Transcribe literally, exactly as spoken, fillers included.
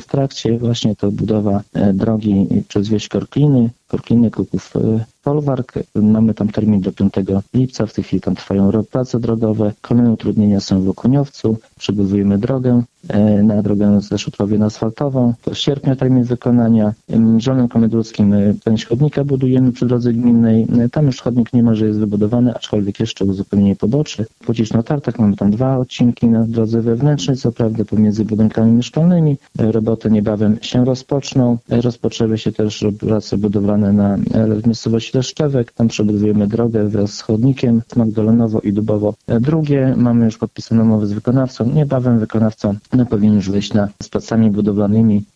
trakcie właśnie to budowa drogi przez wieś Korkliny, Korkliny, Kuków, Folwark. Mamy tam termin do piątego lipca, w tej chwili tam trwają prace drogowe. Kolejne utrudnienia są w Okuniowcu, przebudowujemy drogę na drogę ze Szutrowie na asfaltową. Do sierpnia termin wykonania. W Zielonym Komendulskim część chodnika budujemy przy drodze gminnej. Tam już chodnik niemalże jest wybudowany, aczkolwiek jeszcze uzupełnienie poboczy. Płociczno-Tartak, mamy tam dwa odcinki na drodze wewnętrznej, co prawda pomiędzy budynkami mieszkalnymi. Roboty niebawem się rozpoczną. Rozpoczęły się też prace budowlane na miejscowości Leszczewek. Tam przebudujemy drogę wraz z chodnikiem Magdalenowo i Dubowo. Drugie, mamy już podpisaną umowę z wykonawcą. Niebawem wykonawca no, powinien już wyjść na, z pracami budowlanymi